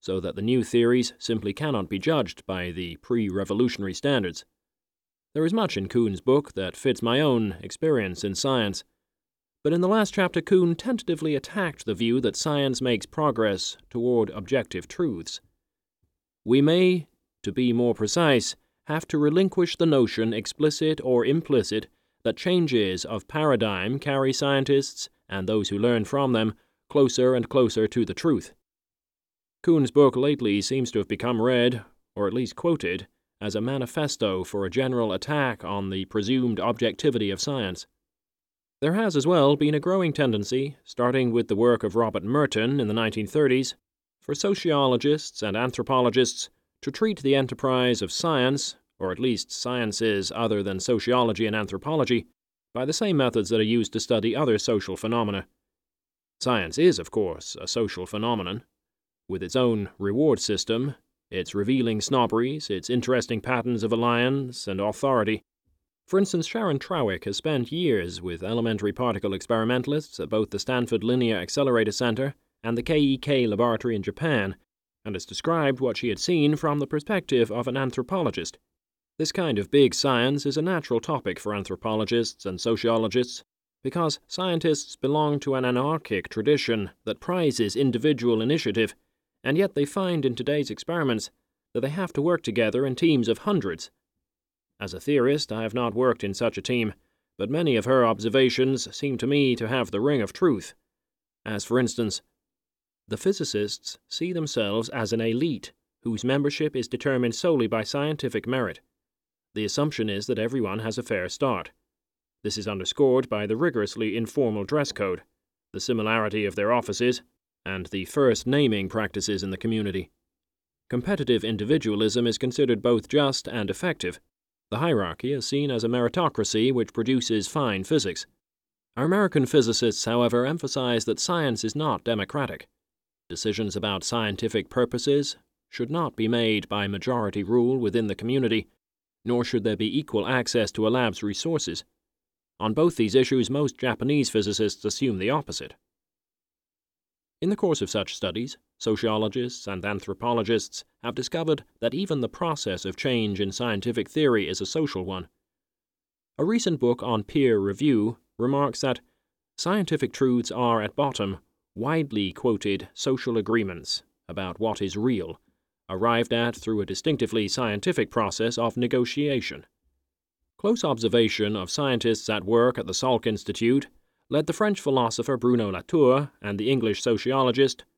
so that the new theories simply cannot be judged by the pre-revolutionary standards. There is much in Kuhn's book that fits my own experience in science, but in the last chapter Kuhn tentatively attacked the view that science makes progress toward objective truths. We may, to be more precise, have to relinquish the notion, explicit or implicit, that changes of paradigm carry scientists, and those who learn from them, closer and closer to the truth. Kuhn's book lately seems to have become read, or at least quoted, as a manifesto for a general attack on the presumed objectivity of science. There has as well been a growing tendency, starting with the work of Robert Merton in the 1930s, for sociologists and anthropologists to treat the enterprise of science, or at least sciences other than sociology and anthropology, by the same methods that are used to study other social phenomena. Science is, of course, a social phenomenon, with its own reward system, its revealing snobberies, its interesting patterns of alliance and authority. For instance, Sharon Trawick has spent years with elementary particle experimentalists at both the Stanford Linear Accelerator Center and the KEK laboratory in Japan, and has described what she had seen from the perspective of an anthropologist. This kind of big science is a natural topic for anthropologists and sociologists, because scientists belong to an anarchic tradition that prizes individual initiative, and yet they find in today's experiments that they have to work together in teams of hundreds. As a theorist, I have not worked in such a team, but many of her observations seem to me to have the ring of truth. As, for instance, the physicists see themselves as an elite whose membership is determined solely by scientific merit. The assumption is that everyone has a fair start. This is underscored by the rigorously informal dress code, the similarity of their offices, and the first naming practices in the community. Competitive individualism is considered both just and effective. The hierarchy is seen as a meritocracy which produces fine physics. Our American physicists, however, emphasize that science is not democratic. Decisions about scientific purposes should not be made by majority rule within the community, nor should there be equal access to a lab's resources. On both these issues, most Japanese physicists assume the opposite. In the course of such studies, sociologists and anthropologists have discovered that even the process of change in scientific theory is a social one. A recent book on peer review remarks that scientific truths are, at bottom, widely quoted social agreements about what is real, arrived at through a distinctively scientific process of negotiation. Close observation of scientists at work at the Salk Institute led the French philosopher Bruno Latour and the English sociologist